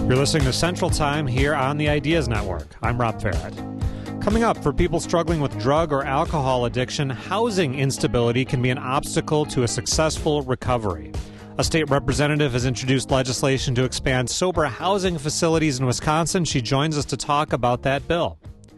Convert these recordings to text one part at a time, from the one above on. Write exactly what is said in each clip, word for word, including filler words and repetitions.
You're listening to Central Time here on the Ideas Network. I'm Rob Farrett. Coming up, for people struggling with drug or alcohol addiction, housing instability can be an obstacle to a successful recovery. A state representative has introduced legislation to expand sober housing facilities in Wisconsin. She joins us to talk about that bill.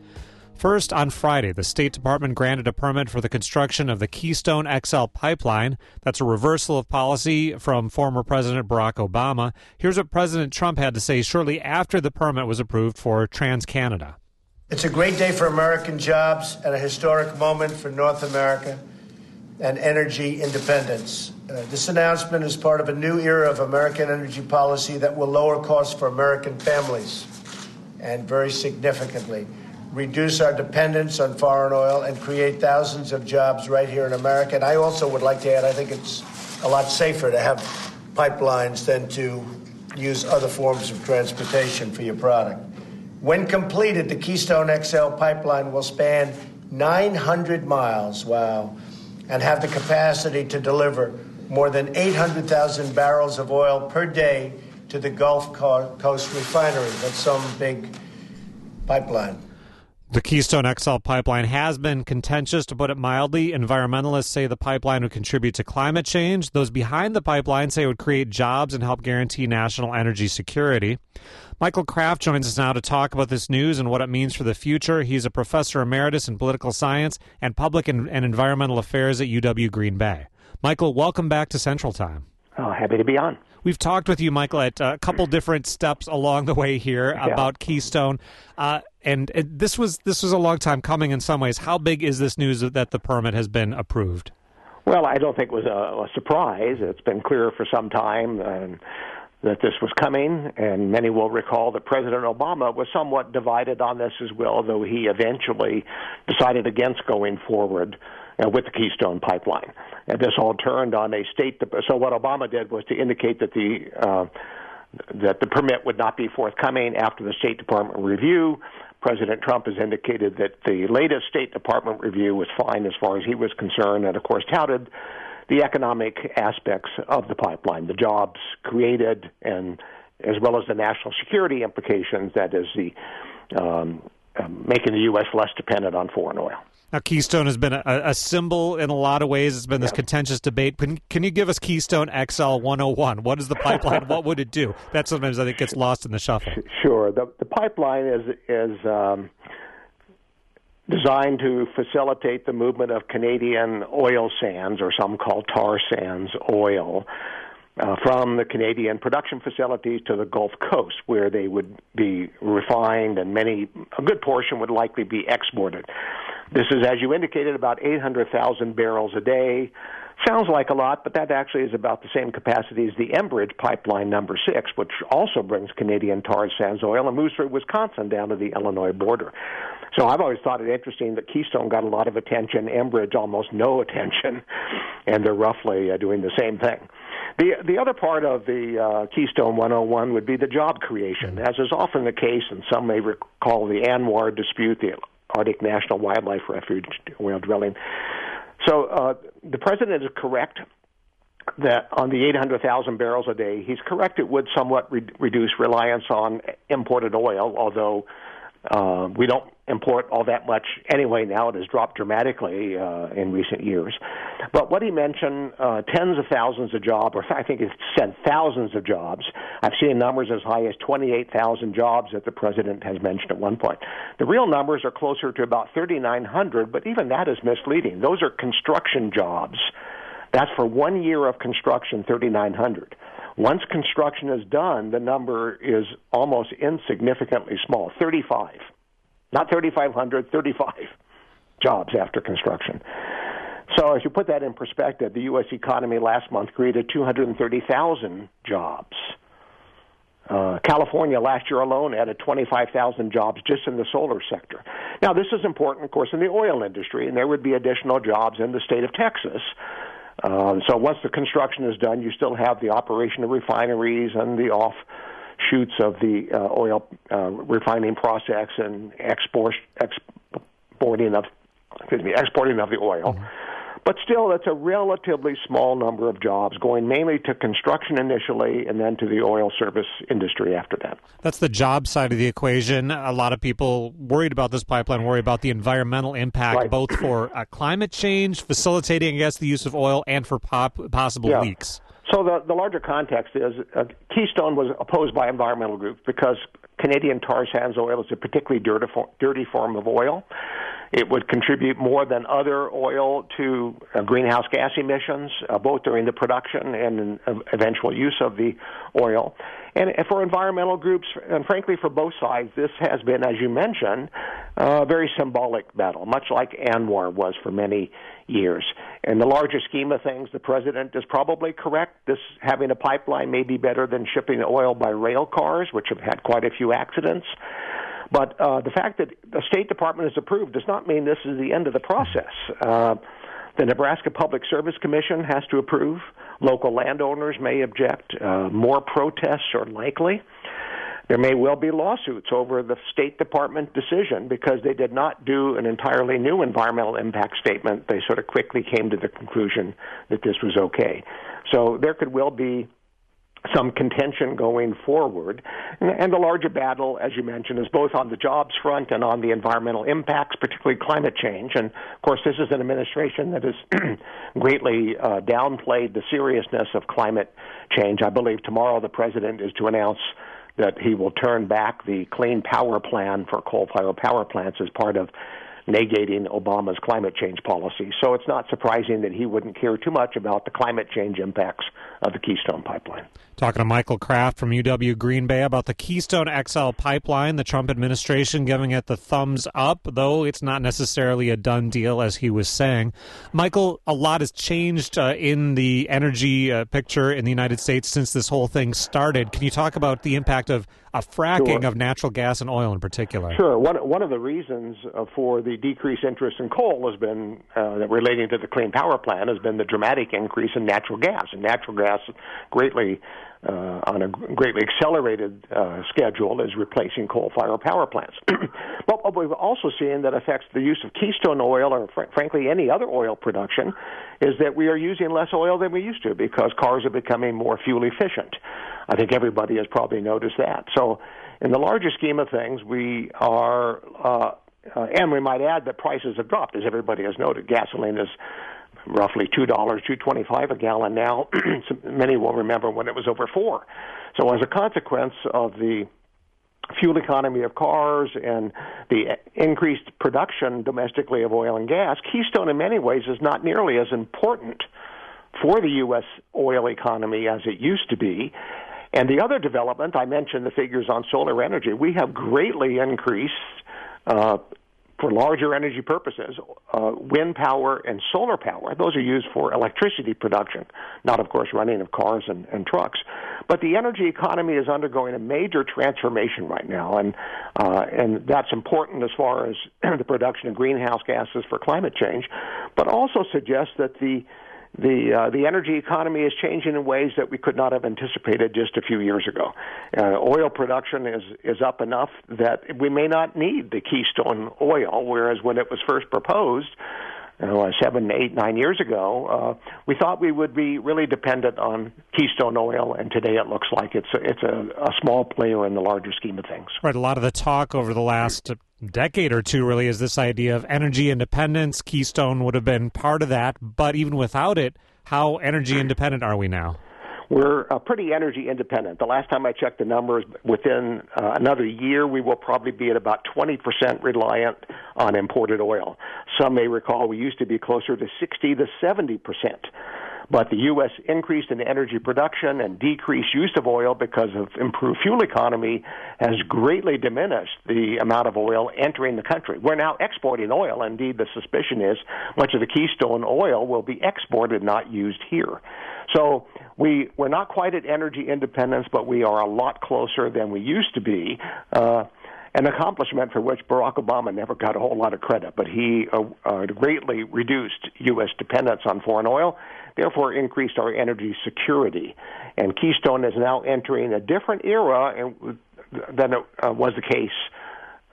First, on Friday, the State Department granted a permit for the construction of the Keystone X L pipeline. That's a reversal of policy from former President Barack Obama. Here's what President Trump had to say shortly after the permit was approved for TransCanada. It's a great day for American jobs and a historic moment for North America and energy independence. Uh, this announcement is part of a new era of American energy policy that will lower costs for American families and, very significantly, reduce our dependence on foreign oil and create thousands of jobs right here in America. And I also would like to add, I think it's a lot safer to have pipelines than to use other forms of transportation for your product. When completed, the Keystone X L pipeline will span nine hundred miles, wow, and have the capacity to deliver more than eight hundred thousand barrels of oil per day to the Gulf Coast refinery. That's some big pipeline. The Keystone X L pipeline has been contentious, to put it mildly. Environmentalists say the pipeline would contribute to climate change. Those behind the pipeline say it would create jobs and help guarantee national energy security. Michael Kraft joins us now to talk about this news and what it means for the future. He's a professor emeritus in political science and public and, and environmental affairs at U W Green Bay. Michael, welcome back to Central Time. Oh, happy to be on. We've talked with you, Michael, at a couple different steps along the way here yeah. about Keystone, uh, and it, this was this was a long time coming in some ways. How big is this news that the permit has been approved? Well, I don't think it was a, a surprise. It's been clear for some time um, that this was coming, and many will recall that President Obama was somewhat divided on this as well, though he eventually decided against going forward uh, with the Keystone pipeline. And this all turned on a state. So what Obama did was to indicate that the uh, that the permit would not be forthcoming after the State Department review. President Trump has indicated that the latest State Department review was fine as far as he was concerned, and of course touted the economic aspects of the pipeline, the jobs created, and as well as the national security implications. That is the um, uh, making the U S less dependent on foreign oil. Now, Keystone has been a, a symbol in a lot of ways. It's been this yeah. contentious debate. Can, can you give us Keystone X L one oh one? What is the pipeline? What would it do? That sometimes I think gets lost in the shuffle. Sure. The, the pipeline is is um, designed to facilitate the movement of Canadian oil sands, or some call tar sands oil, uh, from the Canadian production facilities to the Gulf Coast, where they would be refined, and many a good portion would likely be exported. This is, as you indicated, about eight hundred thousand barrels a day. Sounds like a lot, but that actually is about the same capacity as the Enbridge pipeline number six, which also brings Canadian tar sands oil and moves through Wisconsin down to the Illinois border. So I've always thought it interesting that Keystone got a lot of attention, Enbridge almost no attention, and they're roughly uh, doing the same thing. The the other part of the uh, Keystone one oh one would be the job creation, as is often the case, and some may recall the ANWR dispute, the Arctic National Wildlife Refuge oil drilling. So uh, the president is correct that on the eight hundred thousand barrels a day, he's correct it would somewhat re- reduce reliance on imported oil, although uh, we don't import all that much anyway now. It has dropped dramatically uh, in recent years. But what he mentioned, uh, tens of thousands of jobs, or I think he said thousands of jobs. I've seen numbers as high as twenty-eight thousand jobs that the president has mentioned at one point. The real numbers are closer to about thirty-nine hundred, but even that is misleading. Those are construction jobs. That's for one year of construction, thirty-nine hundred. Once construction is done, the number is almost insignificantly small, thirty-five. Not thirty-five hundred, thirty-five jobs after construction. So as you put that in perspective, the U S economy last month created two hundred thirty thousand jobs. Uh, California last year alone added twenty-five thousand jobs just in the solar sector. Now, this is important, of course, in the oil industry, and there would be additional jobs in the state of Texas. Uh, so once the construction is done, you still have the operation of refineries and the offshoots of the uh, oil uh, refining process and export, exporting of excuse me, exporting of the oil. Mm-hmm. But still, it's a relatively small number of jobs, going mainly to construction initially and then to the oil service industry after that. That's the job side of the equation. A lot of people worried about this pipeline, worry about the environmental impact, right. both for uh, climate change, facilitating, I guess, the use of oil, and for pop- possible yeah. leaks. So the, the larger context is uh, Keystone was opposed by environmental groups because Canadian tar sands oil is a particularly dirty, dirty form of oil. It would contribute more than other oil to uh, greenhouse gas emissions, uh, both during the production and uh, eventual use of the oil. And for environmental groups, and frankly for both sides, this has been, as you mentioned, a very symbolic battle, much like ANWR was for many years. In the larger scheme of things, the president is probably correct. This having a pipeline may be better than shipping oil by rail cars, which have had quite a few accidents. But uh, the fact that the State Department has approved does not mean this is the end of the process. Uh, the Nebraska Public Service Commission has to approve. Local landowners may object. Uh, more protests are likely. There may well be lawsuits over the State Department decision because they did not do an entirely new environmental impact statement. They sort of quickly came to the conclusion that this was okay. So there could well be some contention going forward. And the larger battle, as you mentioned, is both on the jobs front and on the environmental impacts, particularly climate change. And, of course, this is an administration that has greatly uh, downplayed the seriousness of climate change. I believe tomorrow the president is to announce that he will turn back the Clean Power Plan for coal-fired power plants as part of negating Obama's climate change policy. So it's not surprising that he wouldn't care too much about the climate change impacts of the Keystone Pipeline. Talking to Michael Kraft from U W Green Bay about the Keystone X L pipeline, the Trump administration giving it the thumbs up, though it's not necessarily a done deal, as he was saying. Michael, a lot has changed uh, in the energy uh, picture in the United States since this whole thing started. Can you talk about the impact of a fracking Sure. of natural gas and oil in particular? Sure. One, one of the reasons uh, for the decreased interest in coal has been, uh, relating to the Clean Power Plan, has been the dramatic increase in natural gas. And natural gas greatly, uh, on a greatly accelerated uh, schedule, is replacing coal-fired power plants. But what we've also seen that affects the use of Keystone oil, or fr- frankly any other oil production, is that we are using less oil than we used to because cars are becoming more fuel efficient. I think everybody has probably noticed that. So in the larger scheme of things, we are, uh, uh, and we might add that prices have dropped, as everybody has noted. Gasoline is roughly two dollars, two twenty-five a gallon now. So many will remember when it was over four. So as a consequence of the fuel economy of cars and the increased production domestically of oil and gas, Keystone in many ways is not nearly as important for the U S oil economy as it used to be. And the other development, I mentioned the figures on solar energy. We have greatly increased, uh, for larger energy purposes, uh, wind power and solar power. Those are used for electricity production, not, of course, running of cars and, and trucks. But the energy economy is undergoing a major transformation right now, and uh, and that's important as far as the production of greenhouse gases for climate change, but also suggests that the The uh, the energy economy is changing in ways that we could not have anticipated just a few years ago. Uh, oil production is, is up enough that we may not need the Keystone oil, whereas when it was first proposed, you know, seven, eight, nine years ago, uh, we thought we would be really dependent on Keystone oil, and today it looks like it's a, it's a, a small player in the larger scheme of things. Right, a lot of the talk over the last decade or two really is this idea of energy independence. Keystone would have been part of that, but even without it, how energy independent are we now? We're uh, pretty energy independent. The last time I checked the numbers, within uh, another year, we will probably be at about twenty percent reliant on imported oil. Some may recall we used to be closer to sixty to seventy percent. But the U S increase in energy production and decreased use of oil because of improved fuel economy has greatly diminished the amount of oil entering the country. We're now exporting oil. Indeed, the suspicion is much of the Keystone oil will be exported, not used here. So we, we're not quite at energy independence, but we are a lot closer than we used to be. Uh, An accomplishment for which Barack Obama never got a whole lot of credit, but he uh, uh, greatly reduced U S dependence on foreign oil, therefore increased our energy security. And Keystone is now entering a different era than it uh, was the case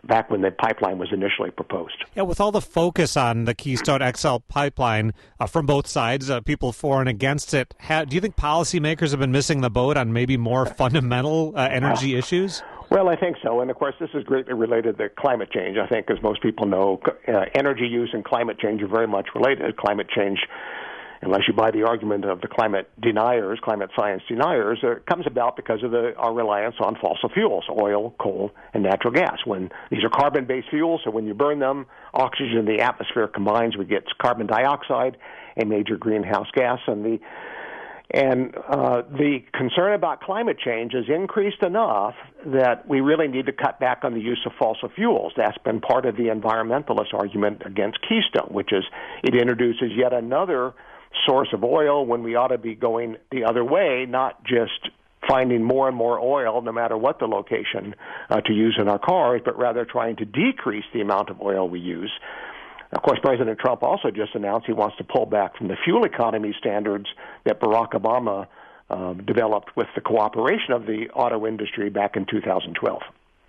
back when the pipeline was initially proposed. Yeah, with all the focus on the Keystone X L pipeline uh, from both sides, uh, people for and against it, ha- do you think policymakers have been missing the boat on maybe more fundamental uh, energy issues? Well, I think so. And, of course, this is greatly related to climate change. I think, as most people know, uh, energy use and climate change are very much related. Climate change, unless you buy the argument of the climate deniers, climate science deniers, uh, comes about because of the, our reliance on fossil fuels, oil, coal, and natural gas. When these are carbon-based fuels, so when you burn them, oxygen in the atmosphere combines, we get carbon dioxide, a major greenhouse gas, and the And uh, the concern about climate change has increased enough that we really need to cut back on the use of fossil fuels. That's been part of the environmentalist argument against Keystone, which is it introduces yet another source of oil when we ought to be going the other way, not just finding more and more oil, no matter what the location, uh, to use in our cars, but rather trying to decrease the amount of oil we use. Of course, President Trump also just announced he wants to pull back from the fuel economy standards that Barack Obama uh, developed with the cooperation of the auto industry back in two thousand twelve.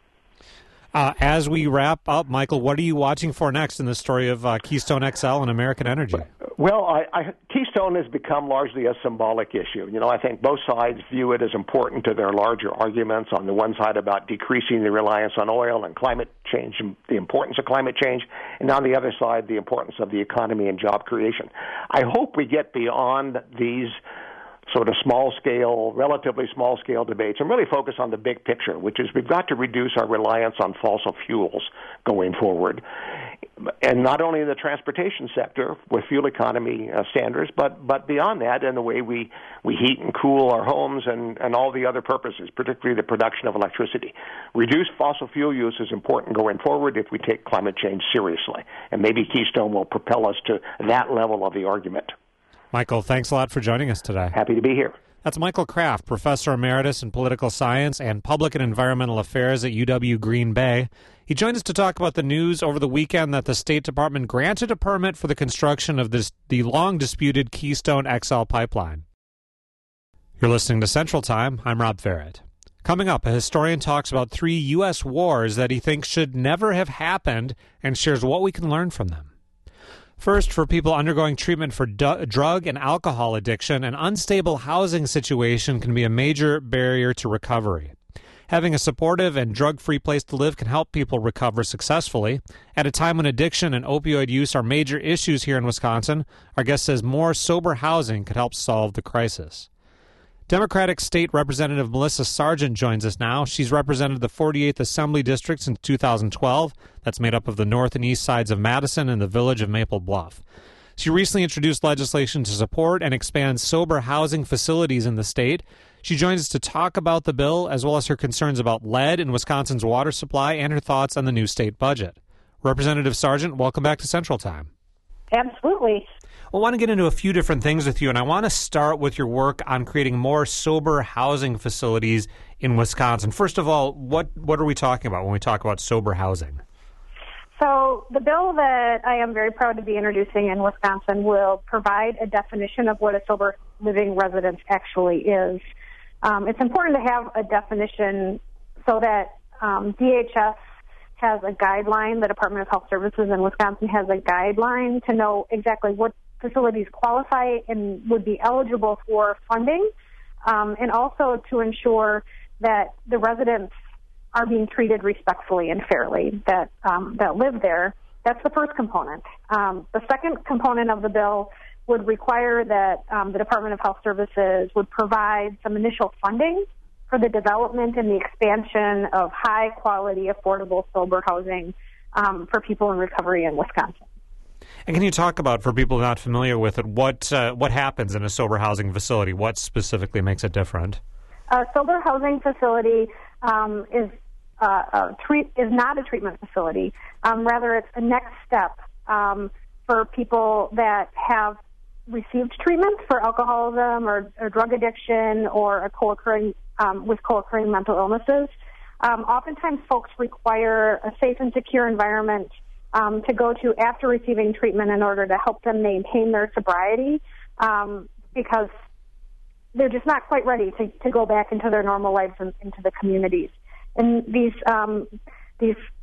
Uh, as we wrap up, Michael, what are you watching for next in the story of uh, Keystone X L and American Energy? Well, I, I, Keystone has become largely a symbolic issue. You know, I think both sides view it as important to their larger arguments. On the one side about decreasing the reliance on oil and climate change, and the importance of climate change, and on the other side, the importance of the economy and job creation. I hope we get beyond these sort of small-scale, relatively small-scale debates and really focus on the big picture, which is we've got to reduce our reliance on fossil fuels going forward. And not only in the transportation sector with fuel economy uh, standards, but but beyond that in the way we, we heat and cool our homes and, and all the other purposes, particularly the production of electricity. Reduced fossil fuel use is important going forward if we take climate change seriously. And maybe Keystone will propel us to that level of the argument. Michael, thanks a lot for joining us today. Happy to be here. That's Michael Kraft, Professor Emeritus in Political Science and Public and Environmental Affairs at U W Green Bay. He joined us to talk about the news over the weekend that the State Department granted a permit for the construction of this, the long-disputed Keystone X L pipeline. You're listening to Central Time. I'm Rob Ferret. Coming up, a historian talks about three U S wars that he thinks should never have happened and shares what we can learn from them. First, for people undergoing treatment for du- drug and alcohol addiction, an unstable housing situation can be a major barrier to recovery. Having a supportive and drug-free place to live can help people recover successfully. At a time when addiction and opioid use are major issues here in Wisconsin, our guest says more sober housing could help solve the crisis. Democratic State Representative Melissa Sargent joins us now. She's represented the forty-eighth Assembly District since two thousand twelve. That's made up of the north and east sides of Madison and the village of Maple Bluff. She recently introduced legislation to support and expand sober housing facilities in the state. She joins us to talk about the bill, as well as her concerns about lead in Wisconsin's water supply and her thoughts on the new state budget. Representative Sargent, welcome back to Central Time. Absolutely. I want to get into a few different things with you, and I want to start with your work on creating more sober housing facilities in Wisconsin. First of all, what, what are we talking about when we talk about sober housing? So the bill that I am very proud to be introducing in Wisconsin will provide a definition of what a sober living residence actually is. Um, it's important to have a definition so that um, D H S has a guideline, the Department of Health Services in Wisconsin has a guideline to know exactly what facilities qualify and would be eligible for funding, um, and also to ensure that the residents are being treated respectfully and fairly that um, that live there. That's the first component. Um, the second component of the bill would require that um, the Department of Health Services would provide some initial funding for the development and the expansion of high-quality, affordable, sober housing um, for people in recovery in Wisconsin. And can you talk about, for people not familiar with it, what uh, what happens in a sober housing facility? What specifically makes it different? A sober housing facility um, is uh, a treat is not a treatment facility. Um, rather, it's a next step um, for people that have received treatment for alcoholism or, or drug addiction or a co-occurring um, with co-occurring mental illnesses. Um, oftentimes, folks require a safe and secure environment Um, to go to after receiving treatment in order to help them maintain their sobriety um, because they're just not quite ready to, to go back into their normal lives and into the communities. And these um, these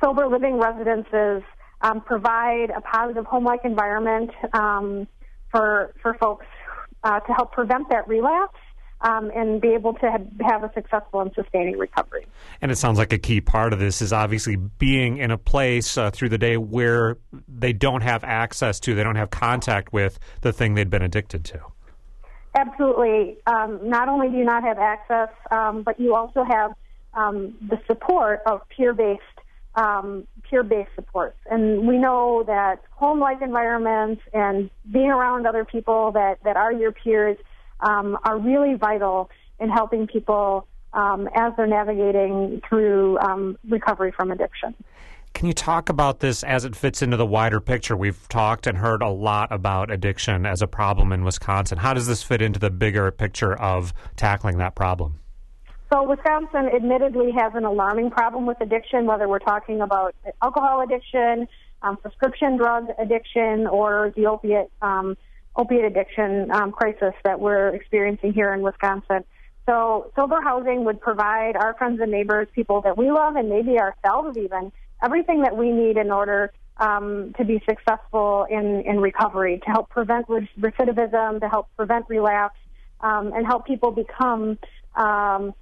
sober living residences um, provide a positive home-like environment um, for for folks uh, to help prevent that relapse um, and be able to have, have a successful and sustaining recovery. And it sounds like a key part of this is obviously being in a place uh, through the day where they don't have access to, they don't have contact with the thing they'd been addicted to. Absolutely. Um, not only do you not have access, um, but you also have um, the support of peer-based um, peer-based supports. And we know that home-like environments and being around other people that, that are your peers um, are really vital in helping people um, as they're navigating through um, recovery from addiction. Can you talk about this as it fits into the wider picture? We've talked and heard a lot about addiction as a problem in Wisconsin. How does this fit into the bigger picture of tackling that problem? So Wisconsin admittedly has an alarming problem with addiction, whether we're talking about alcohol addiction, um, prescription drug addiction, or the opiate um, opiate addiction um, crisis that we're experiencing here in Wisconsin. So sober housing would provide our friends and neighbors, people that we love, and maybe ourselves even, everything that we need in order um, to be successful in, in recovery, to help prevent recidivism, to help prevent relapse, um, and help people become um,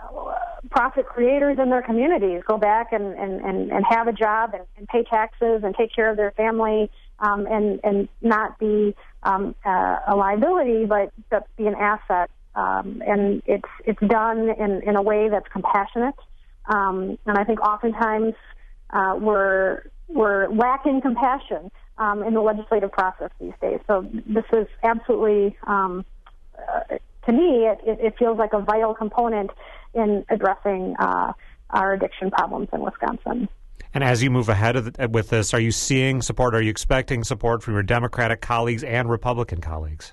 profit creators in their communities, go back and, and, and, and have a job and, and pay taxes and take care of their family um, and, and not be um, uh, a liability, but, but be an asset. Um, and it's it's done in, in a way that's compassionate. Um, and I think oftentimes uh, we're we're lacking compassion um, in the legislative process these days. So this is absolutely, um, uh, to me, it, it feels like a vital component in addressing uh, our addiction problems in Wisconsin. And as you move ahead of the, with this, are you seeing support, are you expecting support from your Democratic colleagues and Republican colleagues?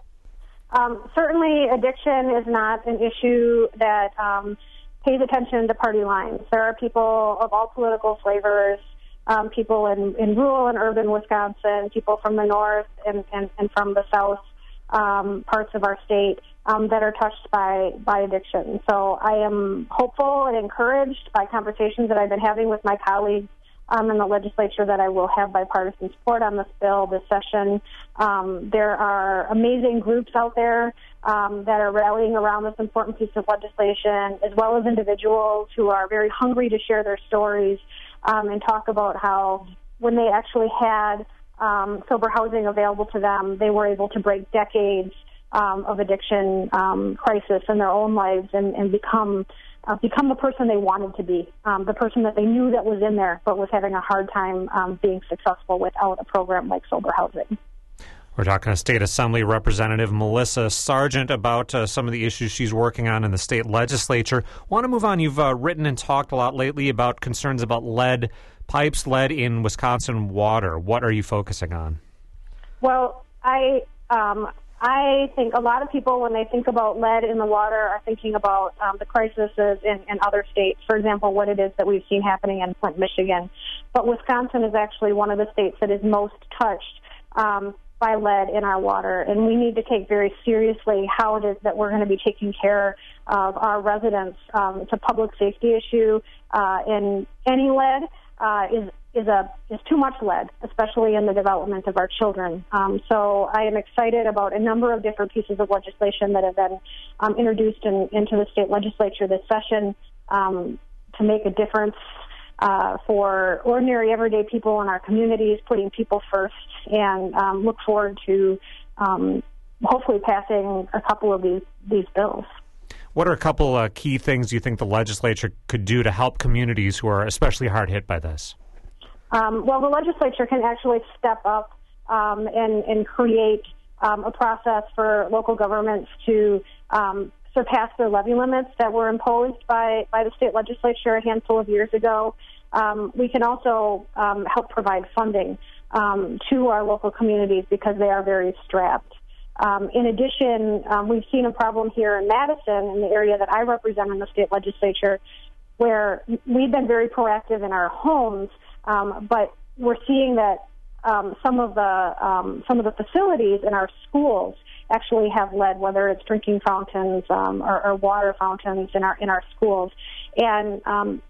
Um, certainly, addiction is not an issue that um, pays attention to party lines. There are people of all political flavors, um, people in, in rural and urban Wisconsin, people from the north and, and, and from the south um, parts of our state um, that are touched by, by addiction. So I am hopeful and encouraged by conversations that I've been having with my colleagues Um, in the legislature that I will have bipartisan support on this bill this session. Um, there are amazing groups out there um, that are rallying around this important piece of legislation, as well as individuals who are very hungry to share their stories um, and talk about how when they actually had um, sober housing available to them, they were able to break decades um, of addiction um, crisis in their own lives and, and become Uh, become the person they wanted to be, um, the person that they knew that was in there but was having a hard time um, being successful without a program like sober housing. We're talking to State Assembly Representative Melissa Sargent about uh, some of the issues she's working on in the state legislature. Want to move on. You've uh, written and talked a lot lately about concerns about lead pipes, lead in Wisconsin water. What are you focusing on? Well, I... Um, I think a lot of people, when they think about lead in the water, are thinking about um, the crises in, in other states. For example, what it is that we've seen happening in Flint, Michigan. But Wisconsin is actually one of the states that is most touched um, by lead in our water. And we need to take very seriously how it is that we're going to be taking care of our residents. Um, it's a public safety issue, uh, and any lead uh, is is a is too much lead, especially in the development of our children. Um, so I am excited about a number of different pieces of legislation that have been um, introduced in, into the state legislature this session um, to make a difference uh, for ordinary, everyday people in our communities, putting people first, and um, look forward to um, hopefully passing a couple of these, these bills. What are a couple uh, key things you think the legislature could do to help communities who are especially hard hit by this? Um, well, the legislature can actually step up um, and, and create um, a process for local governments to um, surpass their levy limits that were imposed by, by the state legislature a handful of years ago. Um, we can also um, help provide funding um, to our local communities because they are very strapped. Um, in addition, um, we've seen a problem here in Madison, in the area that I represent in the state legislature, where we've been very proactive in our homes. Um, but we're seeing that um, some of the um, some of the facilities in our schools actually have lead, whether it's drinking fountains um, or, or water fountains in our in our schools. And um,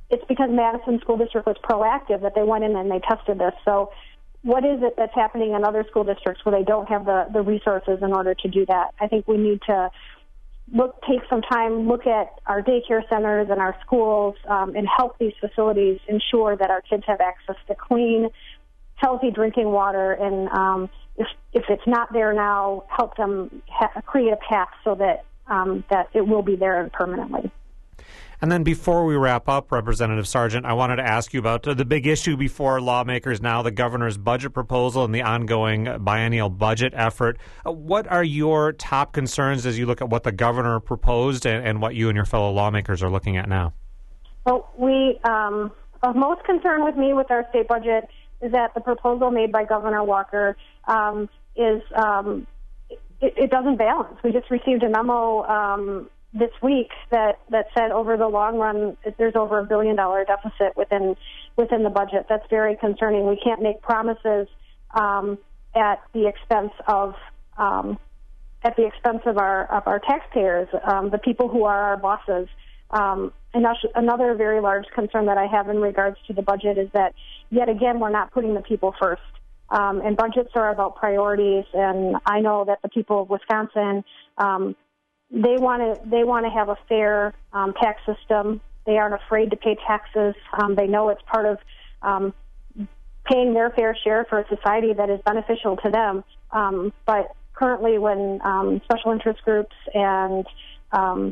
it's because Madison School District was proactive that they went in and they tested this. So what is it that's happening in other school districts where they don't have the, the resources in order to do that? I think we need to look, take some time, look at our daycare centers and our schools, um, and help these facilities ensure that our kids have access to clean, healthy drinking water. And um, if if it's not there now, help them ha- create a path so that um, that it will be there permanently. And then before we wrap up, Representative Sargent, I wanted to ask you about the big issue before lawmakers now, the governor's budget proposal and the ongoing biennial budget effort. What are your top concerns as you look at what the governor proposed and, and what you and your fellow lawmakers are looking at now? Well, we um, of most concern with me with our state budget is that the proposal made by Governor Walker um, is um, it, it doesn't balance. We just received a memo um, this week that, that said over the long run there's over a billion dollar deficit within within the budget. That's very concerning. We can't make promises um, at the expense of um, at the expense of our of our taxpayers, um, the people who are our bosses. Um, and another very large concern that I have in regards to the budget is that yet again we're not putting the people first. Um, and budgets are about priorities, and I know that the people of Wisconsin um, They want to. They want to have a fair um, tax system. They aren't afraid to pay taxes. Um, they know it's part of um, paying their fair share for a society that is beneficial to them. Um, but currently, when um, special interest groups and um,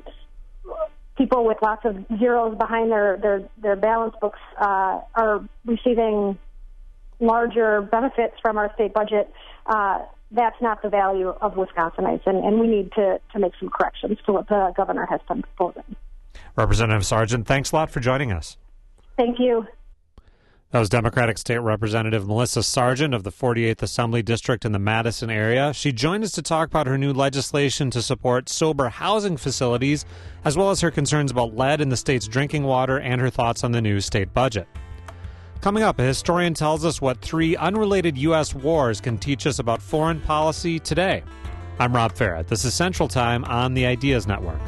people with lots of zeros behind their their, their balance books uh, are receiving larger benefits from our state budget, uh, that's not the value of Wisconsinites, and, and we need to, to make some corrections to what the governor has been proposing. Representative Sargent, thanks a lot for joining us. Thank you. That was Democratic State Representative Melissa Sargent of the forty-eighth Assembly District in the Madison area. She joined us to talk about her new legislation to support sober housing facilities, as well as her concerns about lead in the state's drinking water and her thoughts on the new state budget. Coming up, a historian tells us what three unrelated U S wars can teach us about foreign policy today. I'm Rob Farrett. This is Central Time on the Ideas Network.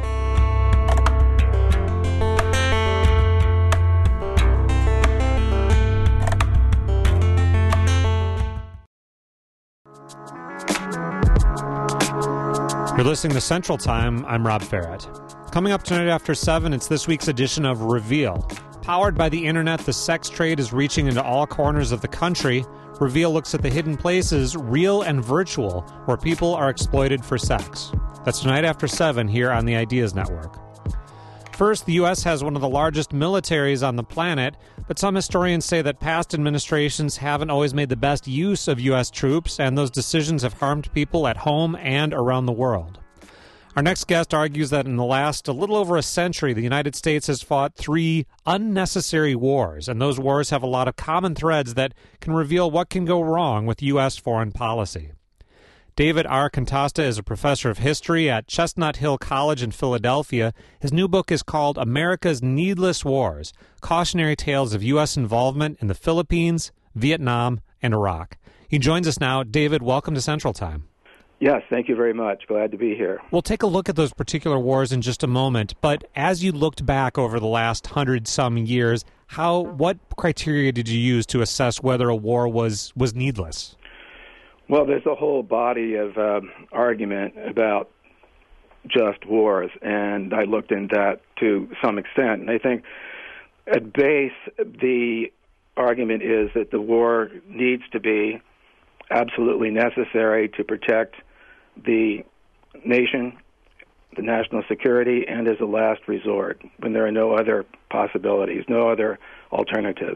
You're listening to Central Time. I'm Rob Farrett. Coming up tonight after seven, it's this week's edition of Reveal. Powered by the internet, the sex trade is reaching into all corners of the country. Reveal looks at the hidden places, real and virtual, where people are exploited for sex. That's tonight after seven here on the Ideas Network. First, the U S has one of the largest militaries on the planet, but some historians say that past administrations haven't always made the best use of U S troops, and those decisions have harmed people at home and around the world. Our next guest argues that in the last a little over a century, the United States has fought three unnecessary wars, and those wars have a lot of common threads that can reveal what can go wrong with U S foreign policy. David R. Contasta is a professor of history at Chestnut Hill College in Philadelphia. His new book is called America's Needless Wars, Cautionary Tales of U S Involvement in the Philippines, Vietnam, and Iraq. He joins us now. David, welcome to Central Time. Yes, thank you very much. Glad to be here. We'll take a look at those particular wars in just a moment, but as you looked back over the last hundred-some years, how what criteria did you use to assess whether a war was, was needless? Well, there's a whole body of uh, argument about just wars, and I looked into that to some extent. And I think at base, the argument is that the war needs to be absolutely necessary to protect the nation, the national security, and as a last resort, when there are no other possibilities, no other alternatives.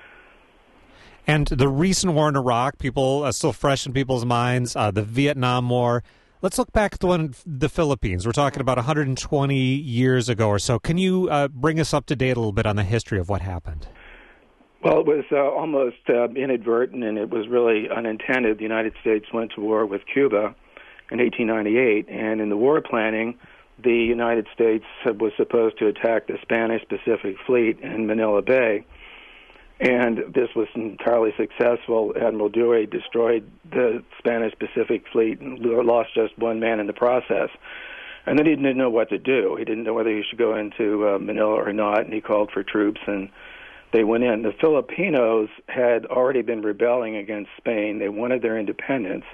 And the recent war in Iraq, people uh, still fresh in people's minds, uh, the Vietnam War. Let's look back at the one in the Philippines. We're talking about one hundred twenty years ago or so. Can you uh, bring us up to date a little bit on the history of what happened? Well, it was uh, almost uh, inadvertent, and it was really unintended. The United States went to war with Cuba in eighteen ninety-eight, and in the war planning, the United States was supposed to attack the Spanish Pacific Fleet in Manila Bay, and this was entirely successful. Admiral Dewey destroyed the Spanish Pacific Fleet and lost just one man in the process. And then he didn't know what to do. He didn't know whether he should go into uh, Manila or not, and he called for troops, and they went in. The Filipinos had already been rebelling against Spain. They wanted their independence.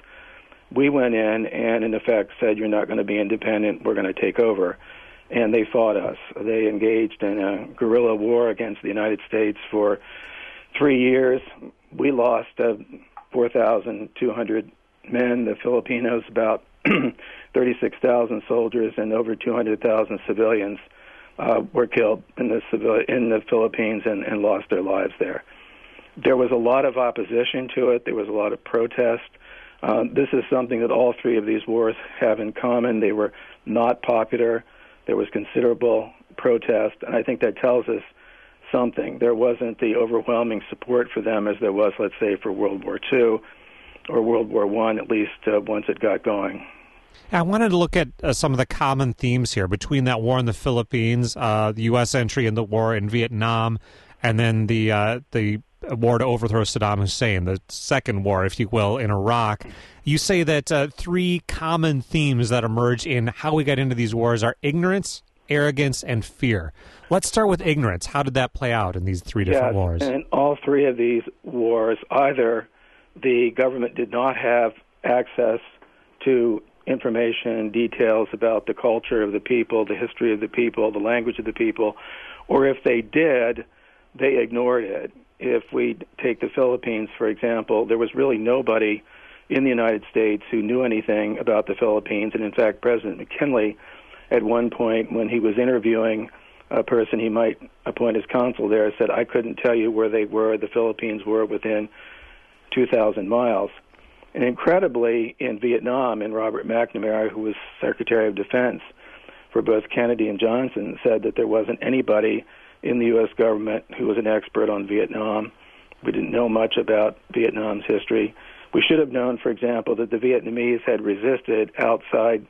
We went in and, in effect, said, you're not going to be independent, we're going to take over. And they fought us. They engaged in a guerrilla war against the United States for three years. We lost uh, four thousand two hundred men. The Filipinos, about thirty-six thousand soldiers and over two hundred thousand civilians uh, were killed in the, civil- in the Philippines and, and lost their lives there. There was a lot of opposition to it. There was a lot of protest. Uh, this is something that all three of these wars have in common. They were not popular. There was considerable protest, and I think that tells us something. There wasn't the overwhelming support for them as there was, let's say, for World War Two or World War One, at least uh, once it got going. I wanted to look at uh, some of the common themes here between that war in the Philippines, uh, the U S entry in the war in Vietnam, and then the uh, the war to overthrow Saddam Hussein, the second war, if you will, in Iraq. You say that uh, three common themes that emerge in how we got into these wars are ignorance, arrogance, and fear. Let's start with ignorance. How did that play out in these three different yes, wars? In all three of these wars, either the government did not have access to information, details about the culture of the people, the history of the people, the language of the people, or if they did, they ignored it. If we take the Philippines, for example, there was really nobody in the United States who knew anything about the Philippines. And in fact, President McKinley, at one point when he was interviewing a person he might appoint as consul there, said, I couldn't tell you where they were. The Philippines were within two thousand miles. And incredibly, in Vietnam, and Robert McNamara, who was Secretary of Defense for both Kennedy and Johnson, said that there wasn't anybody in the U S government who was an expert on Vietnam. We didn't know much about Vietnam's history. We should have known, for example, that the Vietnamese had resisted outside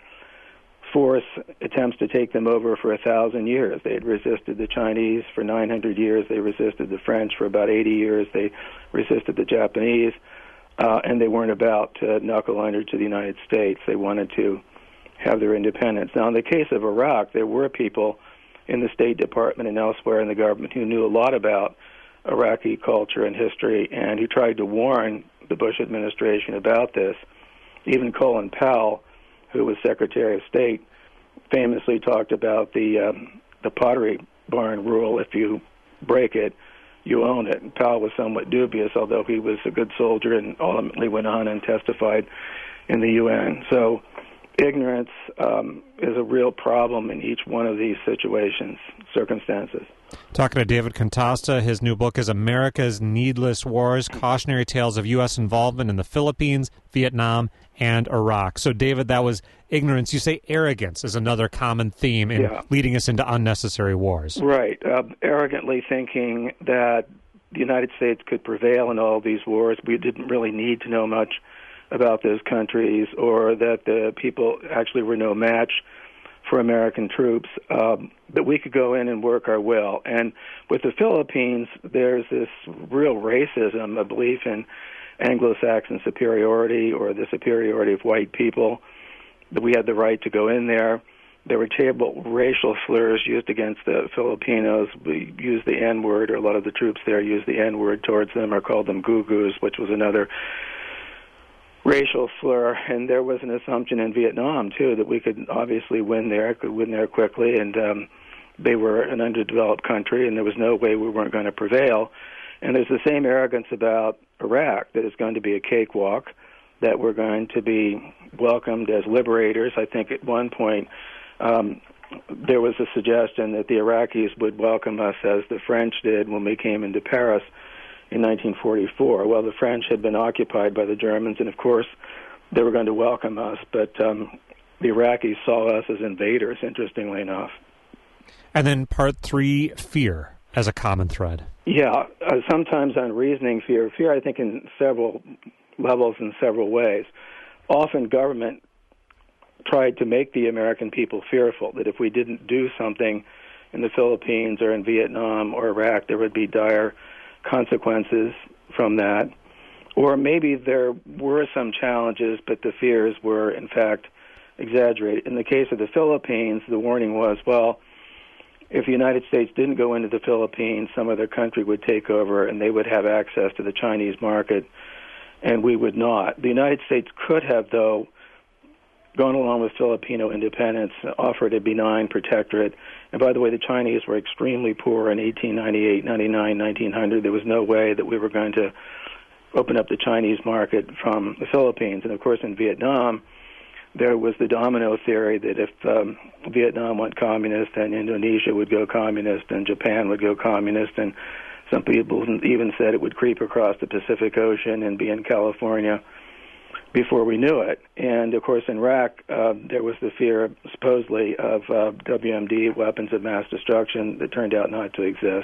force attempts to take them over for a thousand years. They had resisted the Chinese for nine hundred years. They resisted the French for about eighty years. They resisted the Japanese, uh, and they weren't about to knuckle under to the United States. They wanted to have their independence. Now, in the case of Iraq, there were people in the State Department and elsewhere in the government who knew a lot about Iraqi culture and history and who tried to warn the Bush administration about this. Even Colin Powell, who was Secretary of State, famously talked about the um, the Pottery Barn rule. If you break it, you own it. And Powell was somewhat dubious, although he was a good soldier and ultimately went on and testified in the U N. So ignorance um, is a real problem in each one of these situations, circumstances. Talking to David Contasta, his new book is America's Needless Wars, Cautionary Tales of U S Involvement in the Philippines, Vietnam, and Iraq. So, David, that was ignorance. You say arrogance is another common theme in yeah. leading us into unnecessary wars. Right. Uh, arrogantly thinking that the United States could prevail in all these wars. We didn't really need to know much about those countries, or that the people actually were no match for American troops, um, that we could go in and work our will. And with the Philippines, there's this real racism, a belief in Anglo-Saxon superiority or the superiority of white people, that we had the right to go in there. There were terrible racial slurs used against the Filipinos. We used the N-word, or a lot of the troops there used the N-word towards them, or called them gugus, which was another racial slur. And there was an assumption in Vietnam, too, that we could obviously win there, could win there quickly, and um, they were an underdeveloped country, and there was no way we weren't going to prevail. And there's the same arrogance about Iraq, that it's going to be a cakewalk, that we're going to be welcomed as liberators. I think at one point um, there was a suggestion that the Iraqis would welcome us as the French did when we came into Paris in nineteen forty-four. Well, the French had been occupied by the Germans, and of course they were going to welcome us, but um, the Iraqis saw us as invaders, interestingly enough. And then part three, fear as a common thread. Yeah, uh, sometimes unreasoning fear. Fear, I think, in several levels, in several ways. Often government tried to make the American people fearful, that if we didn't do something in the Philippines or in Vietnam or Iraq, there would be dire consequences from that. Or maybe there were some challenges, but the fears were, in fact, exaggerated. In the case of the Philippines, the warning was, well, if the United States didn't go into the Philippines, some other country would take over and they would have access to the Chinese market, and we would not. The United States could have, though, gone along with Filipino independence, offered a benign protectorate. And by the way, the Chinese were extremely poor in eighteen ninety-eight, ninety-nine, nineteen hundred. There was no way that we were going to open up the Chinese market from the Philippines. And, of course, in Vietnam, there was the domino theory that if um, Vietnam went communist, then Indonesia would go communist, and Japan would go communist, and some people even said it would creep across the Pacific Ocean and be in California before we knew it. And, of course, in Iraq, uh, there was the fear, supposedly, of uh, W M D, weapons of mass destruction, that turned out not to exist.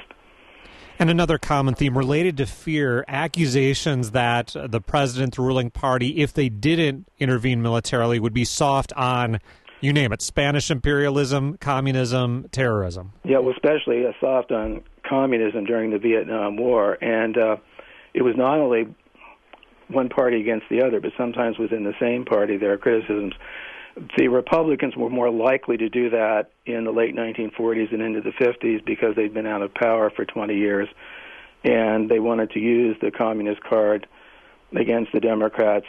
And another common theme related to fear, accusations that the president, the ruling party, if they didn't intervene militarily, would be soft on, you name it, Spanish imperialism, communism, terrorism. Yeah, well, especially uh, soft on communism during the Vietnam War. And uh, it was not only one party against the other, but sometimes within the same party there are criticisms. The Republicans were more likely to do that in the late nineteen forties and into the fifties because they'd been out of power for twenty years, and they wanted to use the communist card against the Democrats.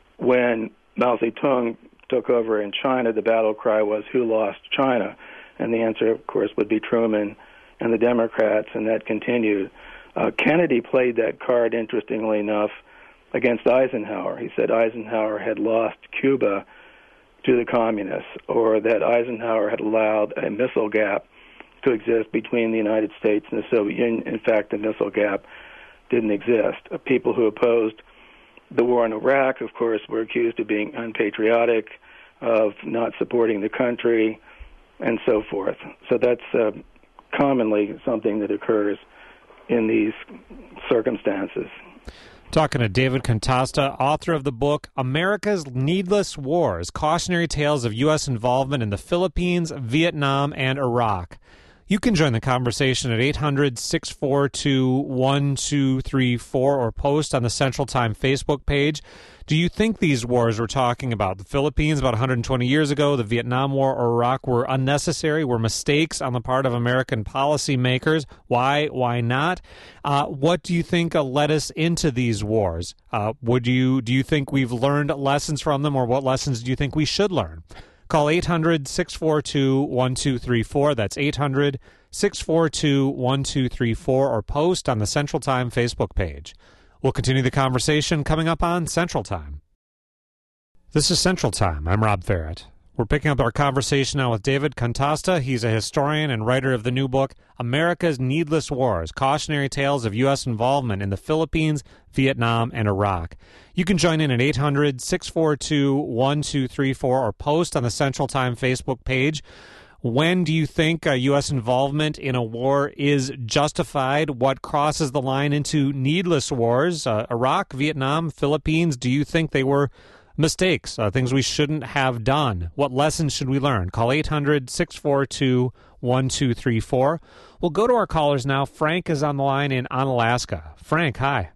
When Mao Zedong took over in China, the battle cry was, who lost China? And the answer, of course, would be Truman and the Democrats, and that continued. Uh, Kennedy played that card, interestingly enough, against Eisenhower. He said Eisenhower had lost Cuba to the communists, or that Eisenhower had allowed a missile gap to exist between the United States and the Soviet Union. In fact, the missile gap didn't exist. Uh, people who opposed the war in Iraq, of course, were accused of being unpatriotic, of not supporting the country, and so forth. So that's uh, commonly something that occurs in these circumstances. Talking to David Contasta, author of the book America's Needless Wars, Cautionary Tales of U S Involvement in the Philippines, Vietnam, and Iraq. You can join the conversation at eight hundred, six four two, one two three four or post on the Central Time Facebook page. Do you think these wars we're talking about, the Philippines about one hundred twenty years ago, the Vietnam War or Iraq, were unnecessary, were mistakes on the part of American policymakers? Why? Why not? Uh, what do you think uh, led us into these wars? Uh, would you do you think we've learned lessons from them, or what lessons do you think we should learn? Call eight hundred, six four two, one two three four. That's eight hundred, six four two, one two three four, or post on the Central Time Facebook page. We'll continue the conversation coming up on Central Time. This is Central Time. I'm Rob Ferret. We're picking up our conversation now with David Contasta. He's a historian and writer of the new book, America's Needless Wars, Cautionary Tales of U S Involvement in the Philippines, Vietnam, and Iraq. You can join in at eight hundred, six four two, one two three four or post on the Central Time Facebook page. When do you think uh, U S involvement in a war is justified? What crosses the line into needless wars? Uh, Iraq, Vietnam, Philippines, do you think they were mistakes, uh, things we shouldn't have done? What lessons should we learn? Call eight hundred, six four two, one two three four. We'll go to our callers now. Frank is on the line in Onalaska. Frank, hi.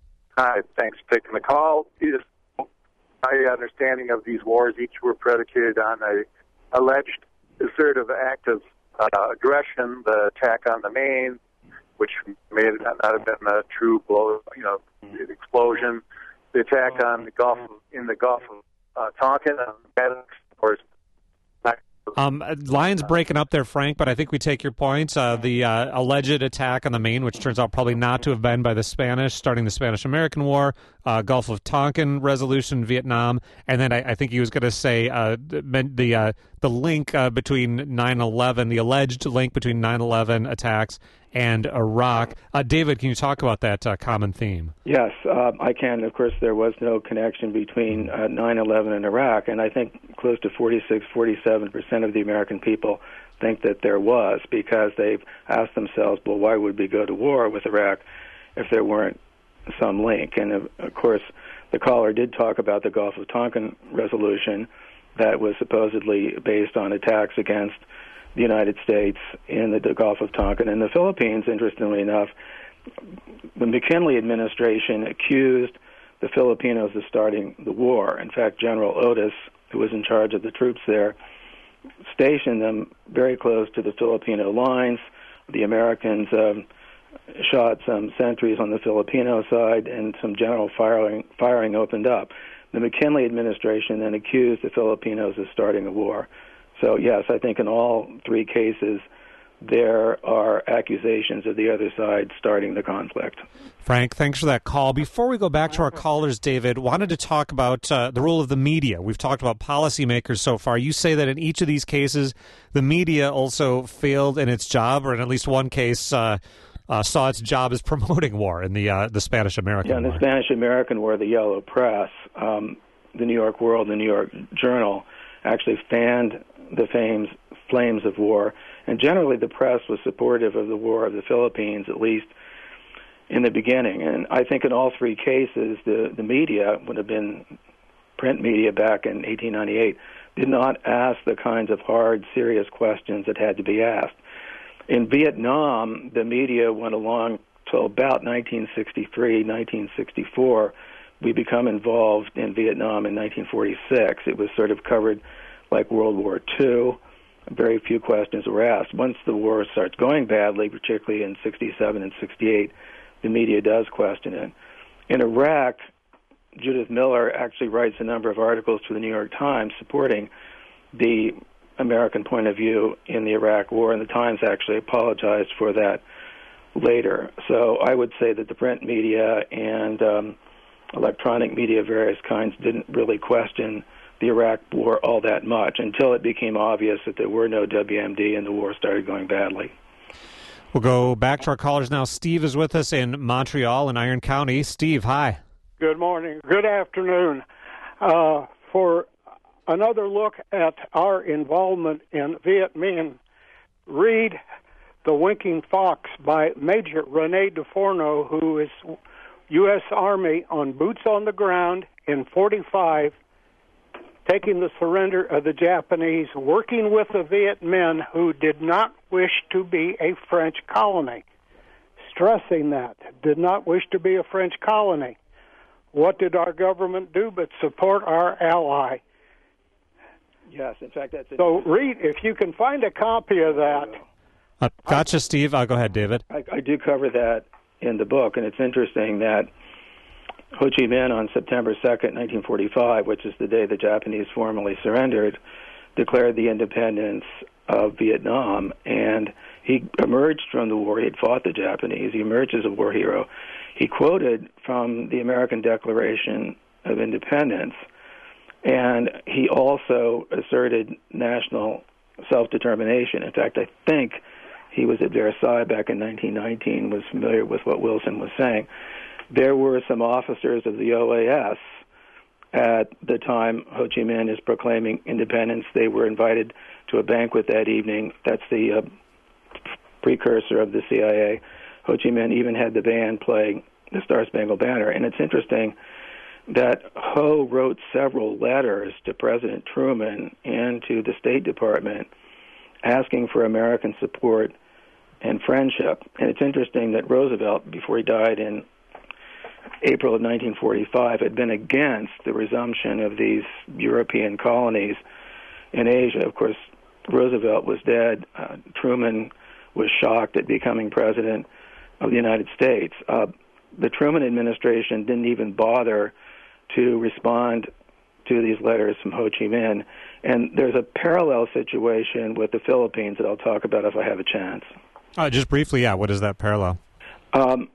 Hi, thanks for taking the call. My understanding of these wars, each were predicated on a alleged assertive act of uh, aggression, the attack on the Maine, which may not have been a true blow, you know, explosion. The attack on the Gulf in the Gulf of uh, Tonkin, of course. Um, line's breaking up there, Frank, but I think we take your points. Uh, the uh, alleged attack on the Maine, which turns out probably not to have been by the Spanish, starting the Spanish-American War, uh, Gulf of Tonkin resolution, Vietnam, and then I, I think he was going to say uh, the uh, the link uh, between nine eleven, the alleged link between nine eleven attacks and Iraq. Uh, David, can you talk about that uh, common theme? Yes, uh, I can. Of course, there was no connection between uh, nine eleven and Iraq, and I think close to forty-six, forty-seven percent of the American people think that there was, because they've asked themselves, well, why would we go to war with Iraq if there weren't some link? And, of, of course, the caller did talk about the Gulf of Tonkin resolution that was supposedly based on attacks against the United States in the Gulf of Tonkin. In the Philippines, interestingly enough, the McKinley administration accused the Filipinos of starting the war. In fact, General Otis who was in charge of the troops there, stationed them very close to the Filipino lines. The Americans um, shot some sentries on the Filipino side, and some general firing, firing opened up. The McKinley administration then accused the Filipinos of starting a war. So, yes, I think in all three cases, there are accusations of the other side starting the conflict. Frank, thanks for that call. Before we go back to our callers, David, wanted to talk about uh, the role of the media. We've talked about policymakers so far. You say that in each of these cases, the media also failed in its job, or in at least one case uh, uh, saw its job as promoting war in the uh, the Spanish-American War. Yeah, in the Spanish-American War, the Yellow Press, um, the New York World, the New York Journal, actually fanned the fames, flames of war. And generally, the press was supportive of the War of the Philippines, at least in the beginning. And I think in all three cases, the, the media would have been, print media back in eighteen ninety-eight, did not ask the kinds of hard, serious questions that had to be asked. In Vietnam, the media went along till about nineteen sixty-three, nineteen sixty-four. We become involved in Vietnam in nineteen forty-six. It was sort of covered like World War Two. Very few questions were asked. Once the war starts going badly, particularly in sixty-seven and sixty-eight, the media does question it. In Iraq, Judith Miller actually writes a number of articles for the New York Times supporting the American point of view in the Iraq War, and the Times actually apologized for that later. So I would say that the print media and um, electronic media of various kinds didn't really question the Iraq War all that much until it became obvious that there were no W M D and the war started going badly. We'll go back to our callers now. Steve is with us in Montreal in Iron County. Steve, hi. Good morning. Good afternoon. Uh, for another look at our involvement in Viet Minh, read The Winking Fox by Major Rene DeForno, who is U S Army on boots on the ground in forty-five, taking the surrender of the Japanese, working with the Viet Minh who did not wish to be a French colony, stressing that, did not wish to be a French colony. What did our government do but support our ally? Yes, in fact, that's it. So read, if you can find a copy of that. Uh, gotcha, Steve. Uh, go ahead, David. I, I do cover that in the book, and it's interesting that Ho Chi Minh on September second, nineteen forty-five, which is the day the Japanese formally surrendered, declared the independence of Vietnam, and he emerged from the war. He had fought the Japanese. He emerged as a war hero. He quoted from the American Declaration of Independence, and he also asserted national self-determination. In fact, I think he was at Versailles back in nineteen nineteen, was familiar with what Wilson was saying. There were some officers of the O A S at the time Ho Chi Minh is proclaiming independence. They were invited to a banquet that evening. That's the uh, precursor of the C I A. Ho Chi Minh even had the band playing the Star Spangled Banner. And it's interesting that Ho wrote several letters to President Truman and to the State Department asking for American support and friendship. And it's interesting that Roosevelt, before he died in April of nineteen forty-five, had been against the resumption of these European colonies in Asia. Of course, Roosevelt was dead. Uh, Truman was shocked at becoming president of the United States. Uh, the Truman administration didn't even bother to respond to these letters from Ho Chi Minh. And there's a parallel situation with the Philippines that I'll talk about if I have a chance. Uh, just briefly, yeah, what is that parallel? Um,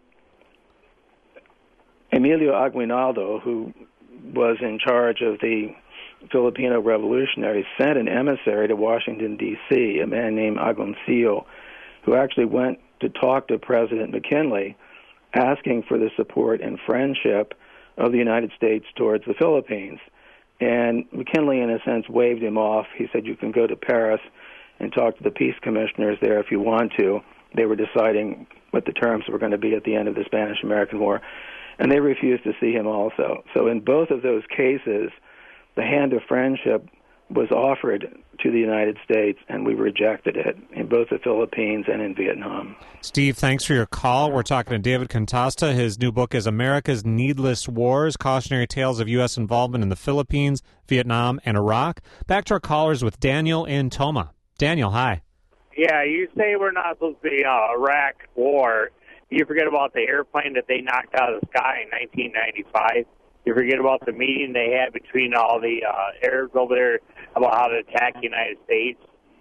Emilio Aguinaldo, who was in charge of the Filipino revolutionaries, sent an emissary to Washington, D C, a man named Agoncillo, who actually went to talk to President McKinley, asking for the support and friendship of the United States towards the Philippines. And McKinley, in a sense, waved him off. He said, you can go to Paris and talk to the peace commissioners there if you want to. They were deciding what the terms were going to be at the end of the Spanish-American War. And they refused to see him also. So in both of those cases, the hand of friendship was offered to the United States, and we rejected it in both the Philippines and in Vietnam. Steve, thanks for your call. We're talking to David Contasta. His new book is America's Needless Wars, Cautionary Tales of U S Involvement in the Philippines, Vietnam, and Iraq. Back to our callers with Daniel in Toma. Daniel, hi. Yeah, you say we're not supposed to be uh, Iraq war. You forget about the airplane that they knocked out of the sky in nineteen ninety-five. You forget about the meeting they had between all the uh, Arabs over there about how to attack the United States.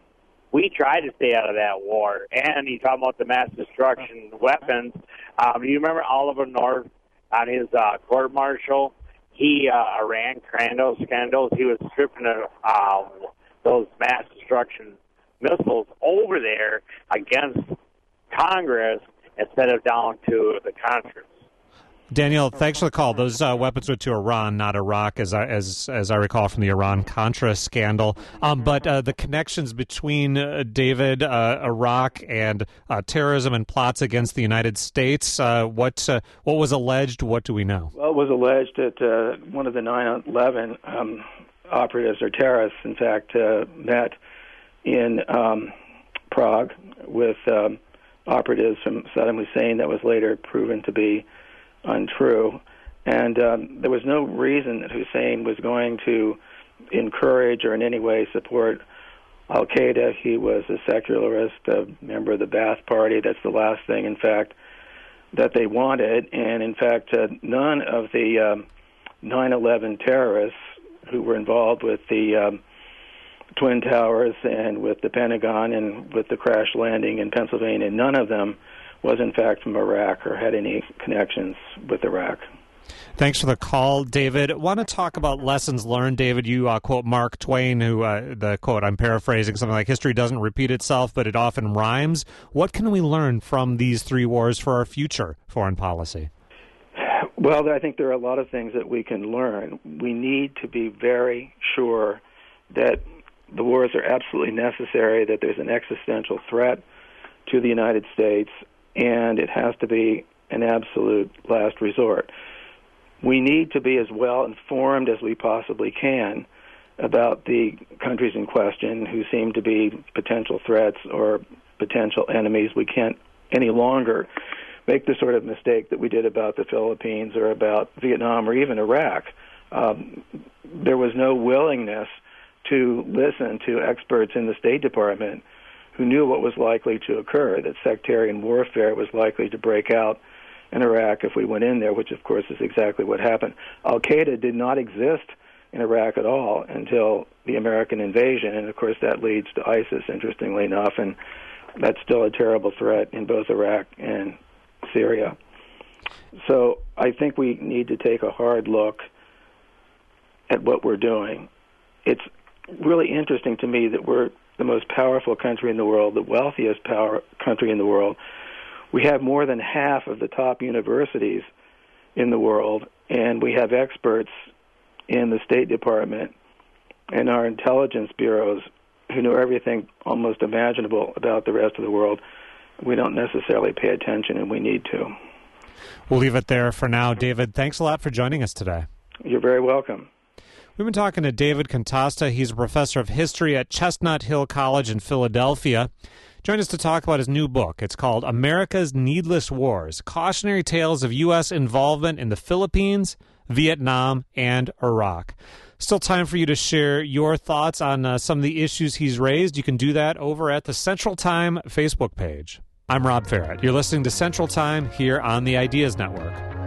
We tried to stay out of that war. And you talk about the mass destruction weapons. Um, do you remember Oliver North on his uh, court-martial? He, uh, Iran scandals, scandals, he was stripping of uh, those mass destruction missiles over there against Congress instead of down to the Contras. Daniel, thanks for the call. Those uh, weapons went to Iran, not Iraq, as I, as as I recall from the Iran-Contra scandal. Um, but uh, the connections between uh, David, uh, Iraq, and uh, terrorism and plots against the United States, uh, what uh, what was alleged? What do we know? Well, it was alleged that uh, one of the nine eleven um, operatives or terrorists, in fact, uh, met in um, Prague with um, operatives from Saddam Hussein. That was later proven to be untrue, and um, there was no reason that Hussein was going to encourage or in any way support Al-Qaeda. He was a secularist, a member of the Ba'ath Party. That's the last thing, in fact, that they wanted, and in fact, uh, none of the um, nine eleven terrorists who were involved with the um, Twin Towers and with the Pentagon and with the crash landing in Pennsylvania, none of them was in fact from Iraq or had any connections with Iraq. Thanks for the call, David. I want to talk about lessons learned, David. You uh, quote Mark Twain, who, uh, the quote, I'm paraphrasing, something like, history doesn't repeat itself, but it often rhymes. What can we learn from these three wars for our future foreign policy? Well, I think there are a lot of things that we can learn. We need to be very sure that the wars are absolutely necessary, that there's an existential threat to the United States, and it has to be an absolute last resort. We need to be as well informed as we possibly can about the countries in question who seem to be potential threats or potential enemies. We can't any longer make the sort of mistake that we did about the Philippines or about Vietnam or even Iraq. Um, there was no willingness to listen to experts in the State Department who knew what was likely to occur, that sectarian warfare was likely to break out in Iraq if we went in there, which, of course, is exactly what happened. Al-Qaeda did not exist in Iraq at all until the American invasion, and, of course, that leads to ISIS, interestingly enough, and that's still a terrible threat in both Iraq and Syria. So I think we need to take a hard look at what we're doing. It's really interesting to me that we're the most powerful country in the world, the wealthiest power country in the world. We have more than half of the top universities in the world, and we have experts in the State Department and our intelligence bureaus who know everything almost imaginable about the rest of the world. We don't necessarily pay attention, and we need to. We'll leave it there for now. David, thanks a lot for joining us today. You're very welcome. We've been talking to David Contasta. He's a professor of history at Chestnut Hill College in Philadelphia. Join us to talk about his new book. It's called America's Needless Wars, Cautionary Tales of U S Involvement in the Philippines, Vietnam, and Iraq. Still time for you to share your thoughts on uh, some of the issues he's raised. You can do that over at the Central Time Facebook page. I'm Rob Farrett. You're listening to Central Time here on the Ideas Network.